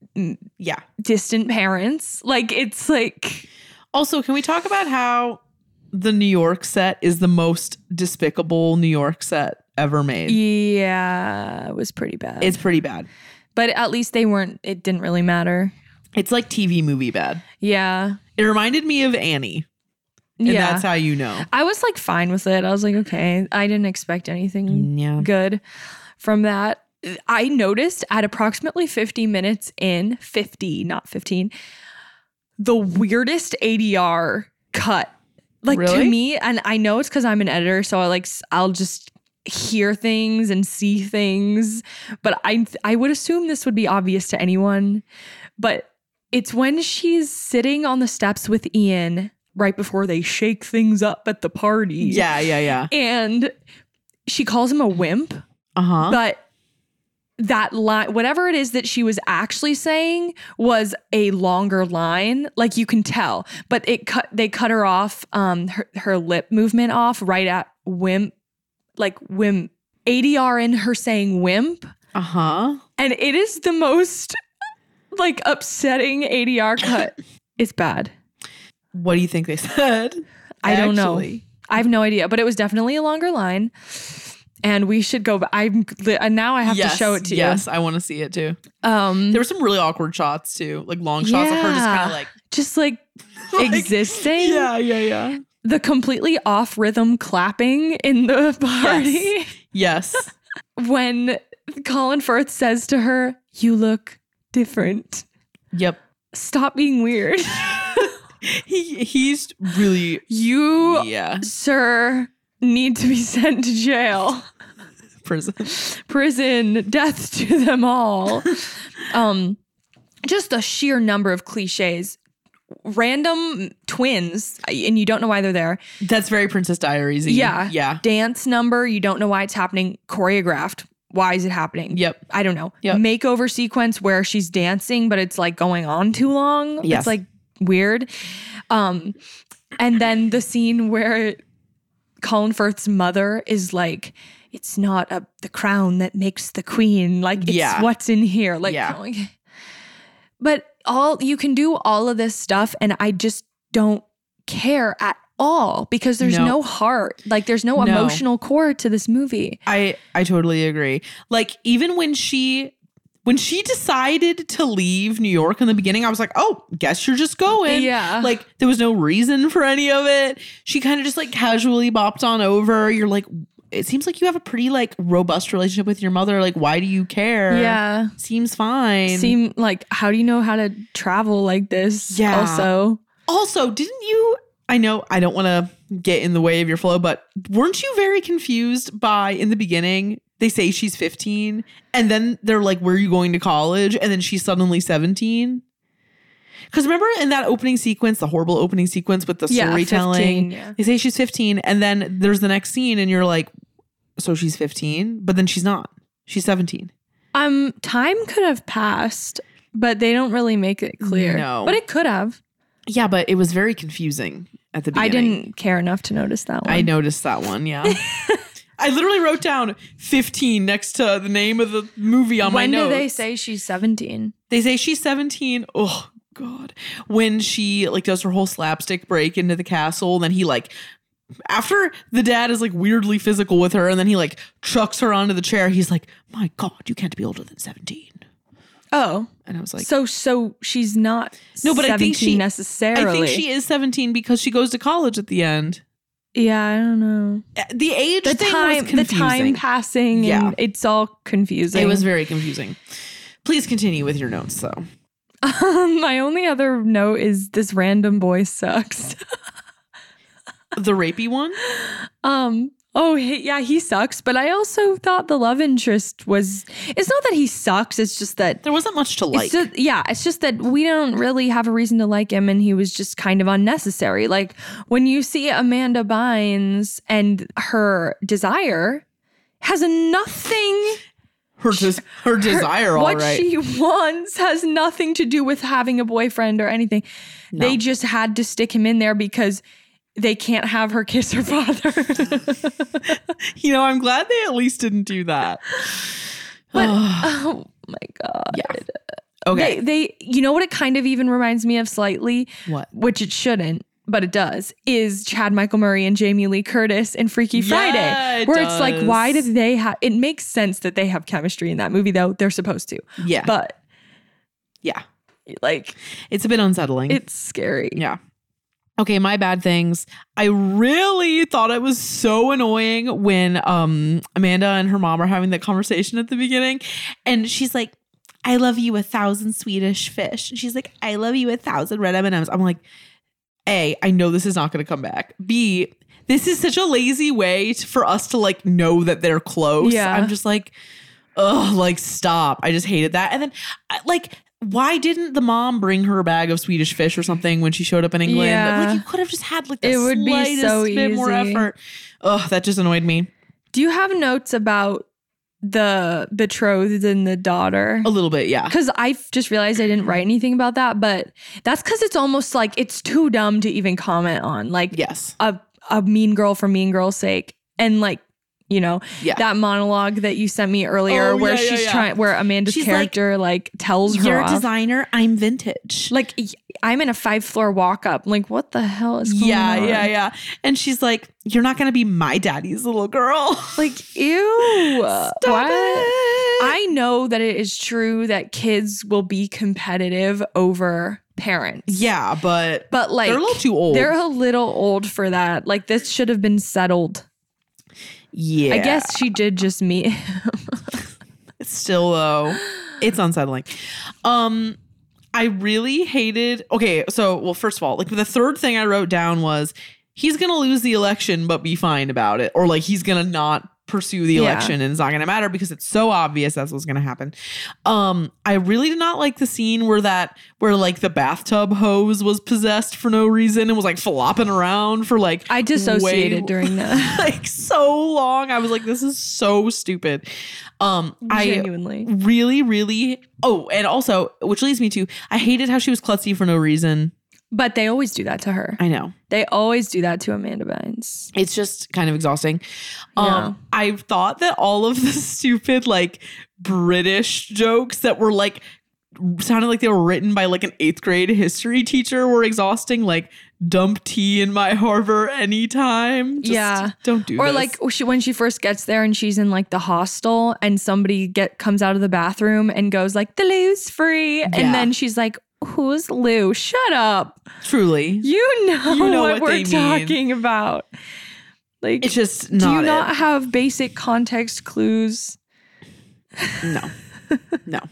distant parents. Like it's like. Also, can we talk about how the New York set is the most despicable New York set ever made? Yeah, it was pretty bad. It's pretty bad. But at least it didn't really matter. It's like TV movie bad. Yeah. It reminded me of Annie. And that's how you know. I was like fine with it. I was like, okay. I didn't expect anything good from that. I noticed at approximately 50 minutes in, 50, not 15, the weirdest ADR cut. Like to me, and I know it's because I'm an editor, so I'll just hear things and see things. But I would assume this would be obvious to anyone. But it's when she's sitting on the steps with Ian right before they shake things up at the party. Yeah. And she calls him a wimp. But that line, whatever it is that she was actually saying, was a longer line. Like you can tell. But they cut her off, her lip movement off right at wimp. Like wimp. ADR in her saying wimp. And it is the most like upsetting ADR cut. It's bad. What do you think they said? I don't know. I have no idea, but it was definitely a longer line. And we should go. Now I have to show it to you. Yes, I want to see it too. There were some really awkward shots too, like long shots of her just kind of like existing. Yeah. The completely off rhythm clapping in the party. Yes. When Colin Firth says to her, "You look different." Yep. Stop being weird. He's really sir, need to be sent to jail. Prison, death to them all. Just a sheer number of cliches. Random twins, and you don't know why they're there. That's very Princess Diaries-y. Yeah. Dance number, you don't know why it's happening. Choreographed. Why is it happening? Yep. I don't know. Yep. Makeover sequence where she's dancing, but it's like going on too long. Yes. It's like weird. And then the scene where Colin Firth's mother is like, it's not the crown that makes the queen. Like, it's what's in here. Like, but you can do all of this stuff, and I just don't care at all because there's no heart. Like, there's no emotional core to this movie. I totally agree. Like, even when she decided to leave New York in the beginning, I was like, oh, guess you're just going. Yeah. Like, there was no reason for any of it. She kind of just like casually bopped on over. You're like, it seems like you have a pretty like robust relationship with your mother. Like, why do you care? Yeah. Seems fine. How do you know how to travel like this? Yeah. Also, didn't you, I know I don't want to get in the way of your flow, but weren't you very confused by, in the beginning, they say she's 15 and then they're like, where are you going to college? And then she's suddenly 17. Because remember in that opening sequence, the horrible opening sequence with the storytelling, 15, they say she's 15 and then there's the next scene and you're like, so she's 15, but then she's not. She's 17. Time could have passed, but they don't really make it clear. No. But it could have. Yeah, but it was very confusing at the beginning. I didn't care enough to notice that one. I noticed that one, yeah. I literally wrote down 15 next to the name of the movie on my notes. When do they say she's 17? They say she's 17. Oh, God. When she like does her whole slapstick break into the castle, and then he like, after the dad is like weirdly physical with her, and then he like chucks her onto the chair, he's like, my God, you can't be older than 17. Oh. And I was like, so she's not no, but 17 I think she necessarily. I think she is 17 because she goes to college at the end. Yeah, I don't know. The age thing was confusing. The time passing, and it's all confusing. It was very confusing. Please continue with your notes, though. My only other note is this random boy sucks. The rapey one? Oh, yeah, he sucks. But I also thought the love interest was... It's not that he sucks. It's just that... There wasn't much to like. It's just that we don't really have a reason to like him, and he was just kind of unnecessary. Like, when you see Amanda Bynes and her desire has nothing her desire, all what right. she wants has nothing to do with having a boyfriend or anything. No. They just had to stick him in there because they can't have her kiss her father. You know, I'm glad they at least didn't do that. But oh my God. Yeah. Okay. They you know what it kind of even reminds me of slightly? What? Which it shouldn't, but it does, is Chad Michael Murray and Jamie Lee Curtis in Freaky Friday. It where does. it's like, why did they have, it makes sense that they have chemistry in that movie, though they're supposed to. Yeah. But yeah. like, It's a bit unsettling. it's scary. Yeah. Okay, my bad things. I really thought it was so annoying when Amanda and her mom are having that conversation at the beginning. And she's like, I love you 1,000 Swedish fish. And she's like, I love you 1,000 red M&Ms. I'm like, A, I know this is not going to come back. B, this is such a lazy way for us to like know that they're close. Yeah. I'm just like, ugh, like stop. I just hated that. And then like, why didn't the mom bring her a bag of Swedish fish or something when she showed up in England? Yeah. Like you could have just had like the It would be slightest so bit more easy. effort. Ugh, that just annoyed me Do you have notes about the betrothed and the daughter? a little bit. Yeah. Because I just realized I didn't write anything about that, but that's because it's almost like it's too dumb to even comment on. Like, Yes. a mean girl for mean girl's sake. And like, you know, Yeah. that monologue that you sent me earlier Oh, where yeah, yeah, she's yeah. trying, where Amanda's She's character like tells her You're a off. designer. I'm vintage. Like, I'm in a 5-floor walk up. Like, what the hell is going on? Yeah. And she's like, you're not going to be my daddy's little girl. Like, ew. Stop What? it. I know that it is true that kids will be competitive over parents. Yeah, but But like, they're a little too old. They're a little old for that. Like, this should have been settled. Yeah. I guess she did just meet him. It's still though, it's unsettling. I really hated. Okay, so well, first of all, like the third thing I wrote down was he's gonna lose the election but be fine about it, or like he's gonna not pursue the election and it's not gonna matter because it's so obvious that's what's gonna happen. I really did not like the scene where like the bathtub hose was possessed for no reason and was like flopping around for like I dissociated during that. like so long. I was like, this is so stupid. Genuinely. I really and also, which leads me to, I hated how she was klutzy for no reason. But they always do that to her. I know. They always do that to Amanda Bynes. It's just kind of exhausting. Yeah. I thought that all of the stupid like British jokes that were like sounded like they were written by like an 8th grade history teacher were exhausting. Like dump tea in my harbor anytime. Just don't do or this. like when she first gets there and she's in like the hostel and somebody comes out of the bathroom and goes like, the loo's free. And then she's like, who's Lou? Shut up. Truly. You know what we're they mean. talking about. Like, It's just do not you not it. have basic context clues? No.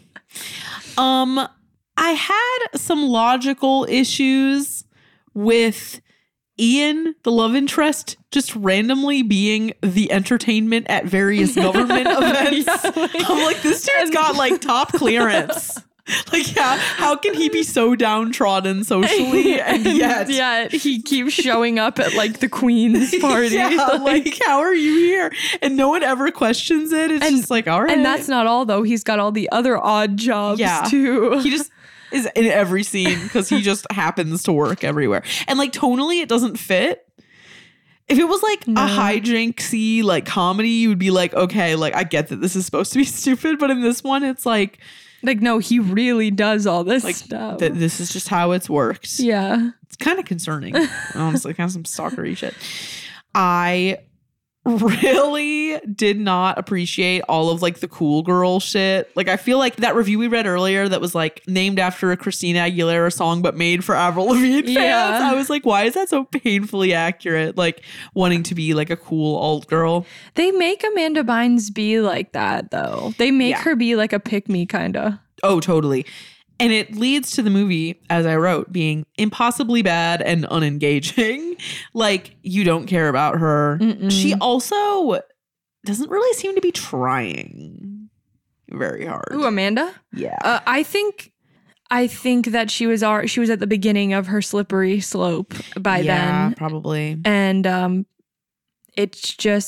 I had some logical issues with Ian, the love interest, just randomly being the entertainment at various government events. I'm like, this dude's got like top clearance. Like, yeah, how can he be so downtrodden socially and yet he keeps showing up at like the Queen's party. like, how are you here? And no one ever questions it. It's just like, all right. And that's not all though. He's got all the other odd jobs too. He just is in every scene because he just happens to work everywhere. And like tonally, it doesn't fit. If it was like a hijinksy like comedy, you would be like, okay, like I get that this is supposed to be stupid, but in this one, it's like no, he really does all this like stuff. This is just how it's worked. Yeah. It's kind of concerning, honestly, kind of some stalkery shit. I really did not appreciate all of like the cool girl shit. Like I feel like that review we read earlier that was like named after a Christina Aguilera song but made for Avril Lavigne fans. Yeah. I was like, why is that so painfully accurate? Like wanting to be like a cool old girl. They make Amanda Bynes be like that though. They make her be like a pick-me kind of. Oh, totally. And it leads to the movie, as I wrote, being impossibly bad and unengaging. Like, you don't care about her. She also doesn't really seem to be trying very hard. Ooh, Amanda? Yeah. I think that she was at the beginning of her slippery slope by then. Probably. And it's just,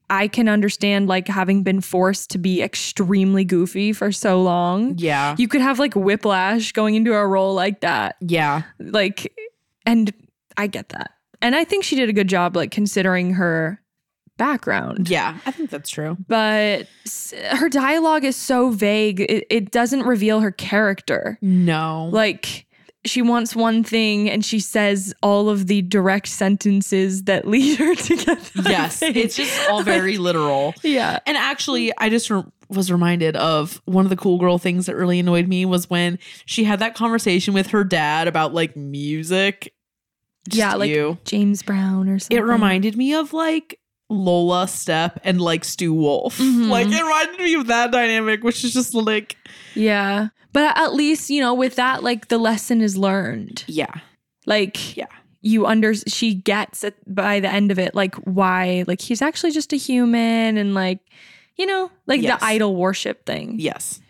I can understand like having been forced to be extremely goofy for so long. Yeah. You could have like whiplash going into a role like that. Yeah. Like, and I get that. And I think she did a good job like considering her background. Yeah, I think that's true. But her dialogue is so vague. It doesn't reveal her character. No. Like, she wants one thing and she says all of the direct sentences that lead her to get that Yes, thing. it's just all very literal. Yeah. And actually, I just was reminded of one of the cool girl things that really annoyed me was when she had that conversation with her dad about like music. Yeah, like James Brown or something. It reminded me of like Lola Stepp and like Stu Wolf. Like it reminded me of that dynamic, which is just like, yeah. But at least, you know, with that, like the lesson is learned. yeah, Like, yeah, she gets it by the end of it, like why, like he's actually just a human and like, you know, like Yes. the idol worship thing. yes.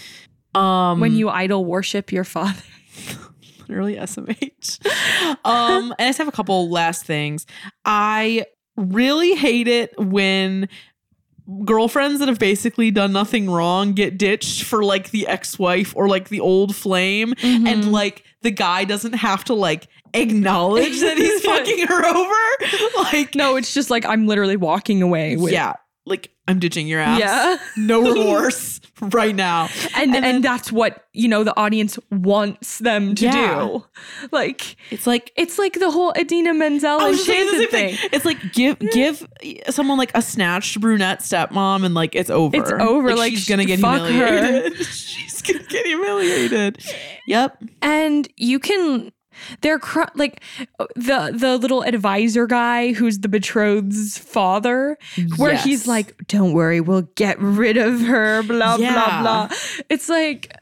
When you idol worship your father. Literally SMH. And I just have a couple last things. I really hate it when girlfriends that have basically done nothing wrong get ditched for like the ex-wife or like the old flame, and like the guy doesn't have to like acknowledge that he's fucking her over. Like, No, it's just like I'm literally walking away with yeah, like I'm ditching your ass. Yeah. No remorse right now. and that's what, you know, the audience wants them to Yeah. do. Like It's like the whole Idina Menzel I was just saying the same thing. thing. It's like give someone like a snatched brunette stepmom and like it's over. It's over. Like, she's gonna get fuck her. humiliated. She's gonna get humiliated. Yep. And you can, they're like the little advisor guy who's the betrothed's father, where Yes. he's like, "Don't worry, we'll get rid of her." Blah Yeah. blah blah. It's like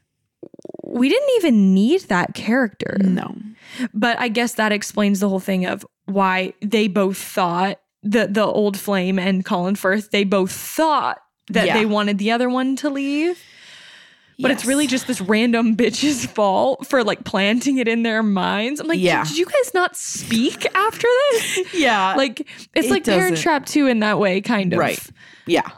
we didn't even need that character. No. But I guess that explains the whole thing of why they both thought the old flame and Colin Firth, they both thought that Yeah. they wanted the other one to leave. But it's really just this random bitch's fault for like planting it in their minds. I'm like, Yeah. did you guys not speak after this? Yeah. Like, it's It like Parent doesn't- Trap 2 in that way, kind of. Right. Yeah.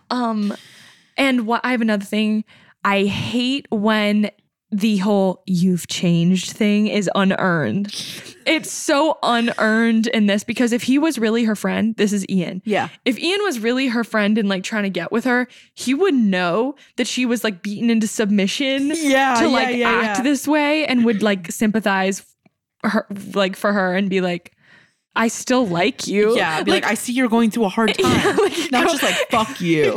And what I have another thing. I hate when the whole "you've changed" thing is unearned. It's so unearned in this, because if he was really her friend, this is Ian. Yeah. If Ian was really her friend and like trying to get with her, he would know that she was like beaten into submission Yeah, to yeah, like yeah, act yeah. this way, and would like sympathize her, like for her, and be like, I still like you. Yeah. Be like, I see you're going through a hard time. Yeah, like, Not just like fuck you.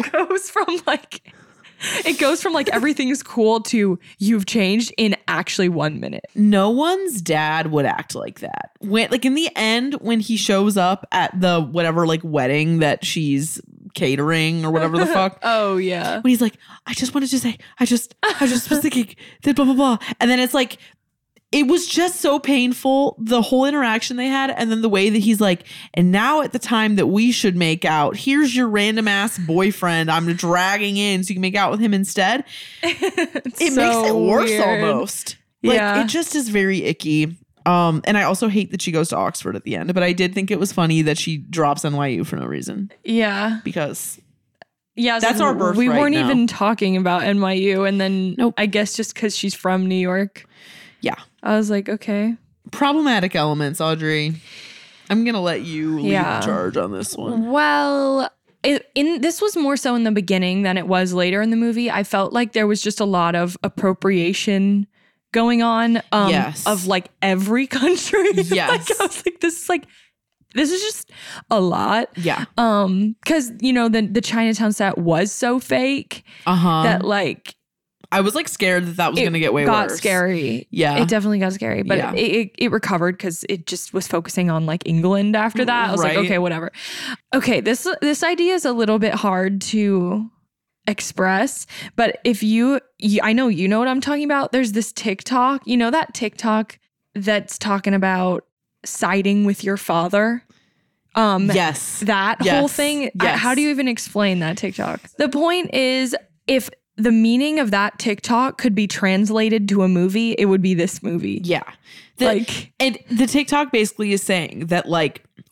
It goes from like everything is cool to "you've changed" in actually 1 minute. No one's dad would act like that. When like in the end, when he shows up at the whatever like wedding that she's catering or whatever the fuck. Oh yeah. When he's like, I just wanted to say, I just was thinking that blah blah blah. And then it's like, it was just so painful, the whole interaction they had, and then the way that he's like, and now at the time that we should make out, here's your random ass boyfriend I'm dragging in so you can make out with him instead. It makes it worse weird. almost. Like Yeah. it just is very icky. And I also hate that she goes to Oxford at the end, but I did think it was funny that she drops NYU for no reason, Yeah. because Yeah. That's our birthright We weren't now. even talking about NYU. And then Nope. I guess just because she's from New York, yeah. I was like, okay. Problematic elements, Audrey. I'm going to let you lead Yeah. the charge on this one. Well, this was more so in the beginning than it was later in the movie. I felt like there was just a lot of appropriation going on Yes. of like every country. Yes. Like, I was like, this is just a lot. Yeah. Because you know the Chinatown set was so fake that like I was like scared that was it going to get way got worse. scary. Yeah. It definitely got scary, but Yeah. it recovered because it just was focusing on like England after that. I was Right. like, okay, whatever. Okay, this idea is a little bit hard to express, but if you I know you know what I'm talking about. There's this TikTok, you know that TikTok that's talking about siding with your father. Yes. That Yes. whole thing. Yes. How do you even explain that TikTok? The point is, if the meaning of that TikTok could be translated to a movie, it would be this movie. Yeah. Like- and the TikTok basically is saying that like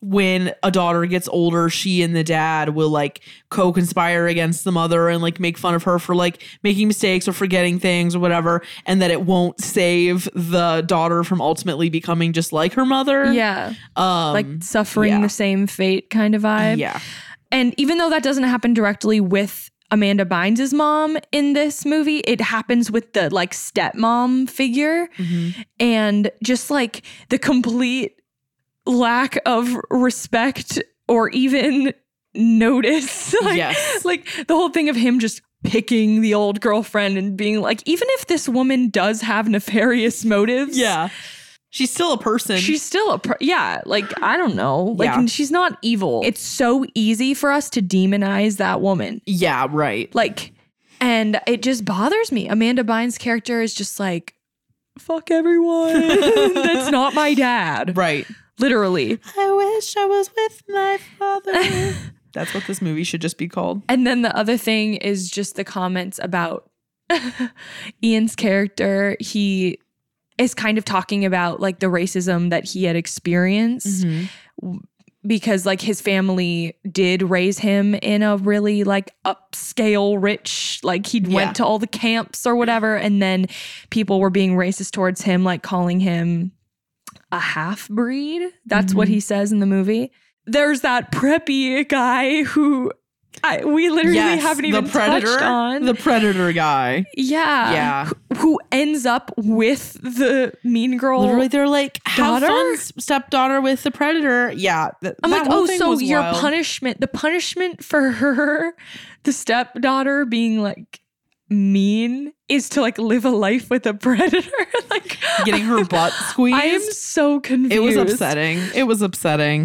when a daughter gets older, she and the dad will like co-conspire against the mother and like make fun of her for like making mistakes or forgetting things or whatever, and that it won't save the daughter from ultimately becoming just like her mother. Yeah. Like suffering the same fate kind of vibe. Yeah. And even though that doesn't happen directly with Amanda Bynes' mom in this movie, it happens with the like stepmom figure, and just like the complete lack of respect or even notice. Like the whole thing of him just picking the old girlfriend and being like, even if this woman does have nefarious motives. Yeah. She's still a person. She's still like, I don't know. Like, she's not evil. It's so easy for us to demonize that woman. Yeah, right. Like, and it just bothers me. Amanda Bynes' character is just like, fuck everyone. That's not my dad. Right. Literally. I wish I was with my father. That's what this movie should just be called. And then the other thing is just the comments about Ian's character. He is kind of talking about like the racism that he had experienced because like his family did raise him in a really like upscale rich, like he went to all the camps or whatever, and then people were being racist towards him, like calling him a half-breed. That's what he says in the movie. There's that preppy guy who we literally haven't even touched on. The Predator guy. Yeah. Who ends up with the mean girl. Literally, they're like, have daughter? fun, stepdaughter with the Predator. Yeah. I'm like, oh, so your punishment, the punishment for her, the stepdaughter being like mean is to like live a life with a predator. Like getting her butt squeezed. I am so confused. It was upsetting.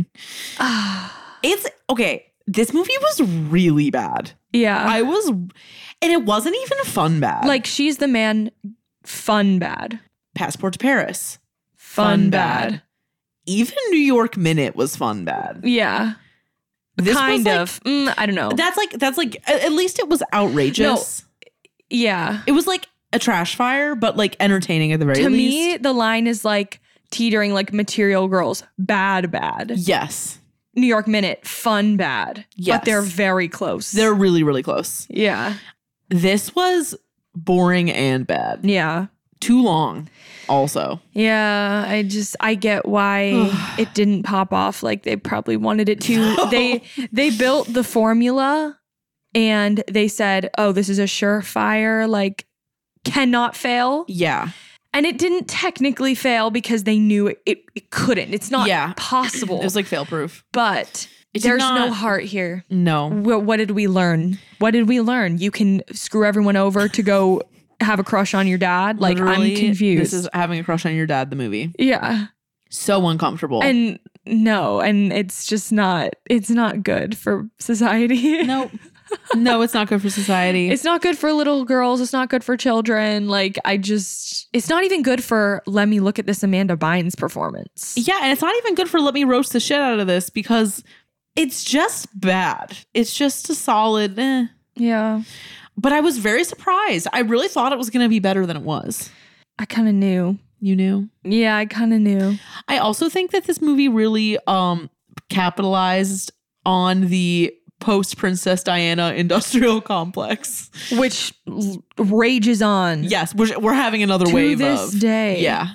It's okay. This movie was really bad. Yeah. And it wasn't even fun bad. Like, She's the Man, fun bad. Passport to Paris. Fun bad. Even New York Minute was fun bad. Yeah. This kind was of. I don't know. That's like, at least it was outrageous. No. Yeah. It was like a trash fire, but like entertaining at the very least. To me, the line is like teetering like Material Girls. Bad. Yes. New York Minute, fun bad. Yes. But they're very close. They're really, really close. Yeah. This was boring and bad. Yeah. Too long also. Yeah. I get why it didn't pop off like they probably wanted it to. They built the formula and they said, oh, this is a surefire, like cannot fail. Yeah. And it didn't technically fail because they knew it couldn't. It's not possible. It was like fail-proof. But there's no heart here. No. What did we learn? You can screw everyone over to go have a crush on your dad? Like, literally, I'm confused. This is Having a Crush on Your Dad, the movie. Yeah. So uncomfortable. And it's just not, it's not good for society. Nope. No, it's not good for society. It's not good for little girls. It's not good for children. Like, it's not even good for let me look at this Amanda Bynes performance. Yeah, and it's not even good for let me roast the shit out of this because it's just bad. It's just a solid Yeah. But I was very surprised. I really thought it was going to be better than it was. I kind of knew. You knew? Yeah, I kind of knew. I also think that this movie really capitalized on the post-Princess Diana industrial complex. Which rages on. Yes, we're having another wave of. To this day. Yeah.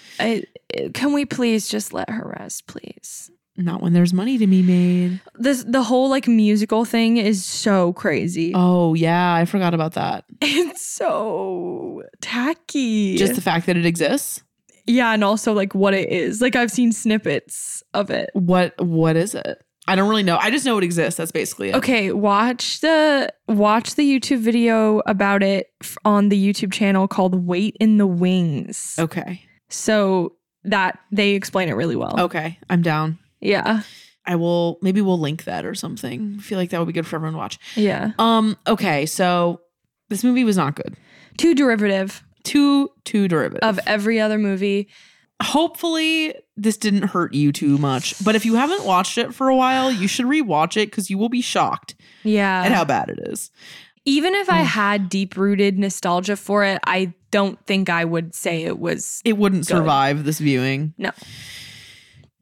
Can we please just let her rest, please? Not when there's money to be made. The whole like musical thing is so crazy. Oh, yeah. I forgot about that. It's so tacky. Just the fact that it exists? Yeah, and also like what it is. Like I've seen snippets of it. What is it? I don't really know. I just know it exists. That's basically it. Okay, watch the YouTube video about it on the YouTube channel called Wait in the Wings. Okay. So that they explain it really well. Okay, I'm down. Yeah. Maybe we'll link that or something. I feel like that would be good for everyone to watch. Yeah. Okay, so this movie was not good. Too derivative. Too derivative. Of every other movie. Hopefully this didn't hurt you too much. But if you haven't watched it for a while, you should rewatch it because you will be shocked at how bad it is. Even if I had deep-rooted nostalgia for it, I don't think I would say it was It wouldn't good. survive this viewing. No.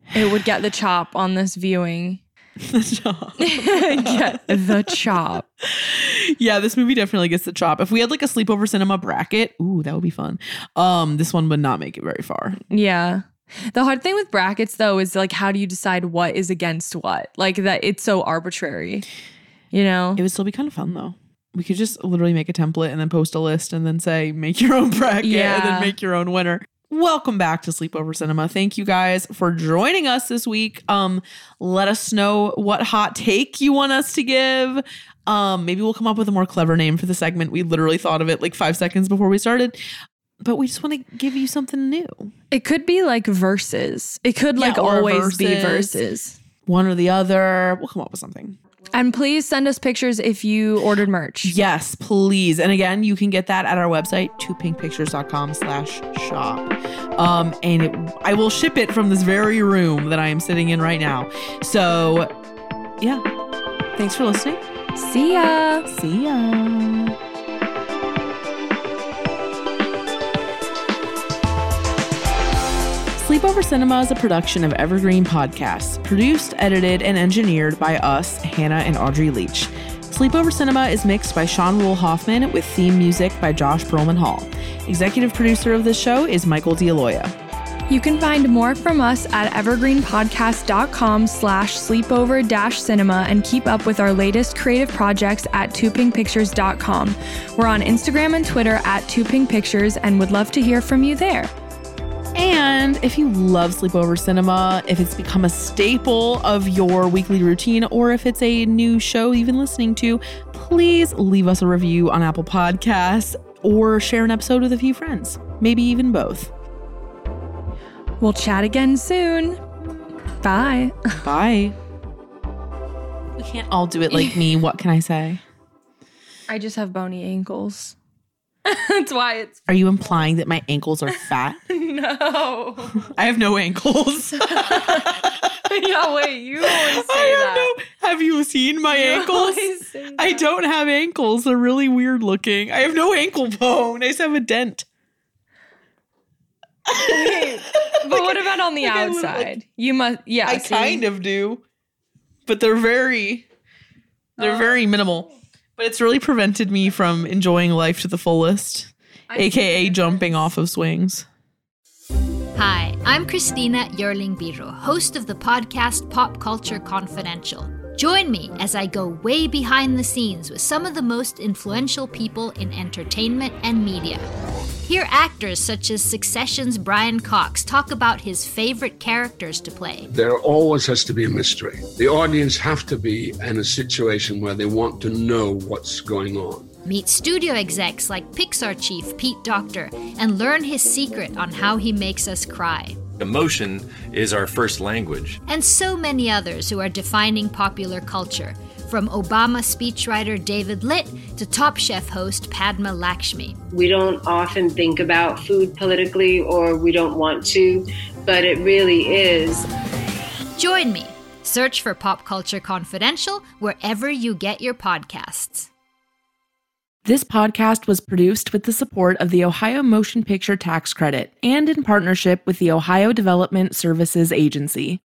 It would get the chop on this viewing. The chop. Get the chop. Yeah, this movie definitely gets the chop. If we had like a sleepover cinema bracket, ooh, that would be fun. This one would not make it very far. Yeah. The hard thing with brackets though is like, how do you decide what is against what? Like that it's so arbitrary, you know? It would still be kind of fun though. We could just literally make a template and then post a list and then say, make your own bracket and then make your own winner. Welcome back to Sleepover Cinema. Thank you guys for joining us this week. Let us know what hot take you want us to give. Maybe we'll come up with a more clever name for the segment. We literally thought of it like 5 seconds before we started. But we just want to give you something new. It could be like verses. It could like always be verses. One or the other. We'll come up with something. And please send us pictures if you ordered merch. Yes, please. And again, you can get that at our website, twopinkpictures.com/shop. I will ship it from this very room that I am sitting in right now. So, yeah. Thanks for listening. See ya. See ya. Sleepover Cinema is a production of Evergreen Podcasts, produced, edited, and engineered by us, Hannah and Audrey Leach. Sleepover Cinema is mixed by Sean Wool Hoffman with theme music by Josh Perlman Hall. Executive producer of this show is Michael D'Aloia. You can find more from us at evergreenpodcast.com/sleepover-cinema and keep up with our latest creative projects at twopinkpictures.com. We're on Instagram and Twitter at twopinkpictures and would love to hear from you there. And if you love Sleepover Cinema, if it's become a staple of your weekly routine, or if it's a new show you've been listening to, please leave us a review on Apple Podcasts or share an episode with a few friends. Maybe even both. We'll chat again soon. Bye. Bye. We can't all do it like me. What can I say? I just have bony ankles. That's why it's... Are you implying that my ankles are fat? No. I have no ankles. Yeah, wait, you always say that. Have you seen my ankles? I don't have ankles. They're really weird looking. I have no ankle bone. I just have a dent. Wait, but what about on the outside? You must, yeah. I kind of do. But they're very minimal. But it's really prevented me from enjoying life to the fullest, aka jumping off of swings. Hi, I'm Christina Yerling Biro, host of the podcast Pop Culture Confidential. Join me as I go way behind the scenes with some of the most influential people in entertainment and media. Hear actors such as Succession's Brian Cox talk about his favorite characters to play. There always has to be a mystery. The audience have to be in a situation where they want to know what's going on. Meet studio execs like Pixar chief Pete Docter and learn his secret on how he makes us cry. Emotion is our first language. And so many others who are defining popular culture, from Obama speechwriter David Litt to Top Chef host Padma Lakshmi. We don't often think about food politically, or we don't want to, but it really is. Join me. Search for Pop Culture Confidential wherever you get your podcasts. This podcast was produced with the support of the Ohio Motion Picture Tax Credit and in partnership with the Ohio Development Services Agency.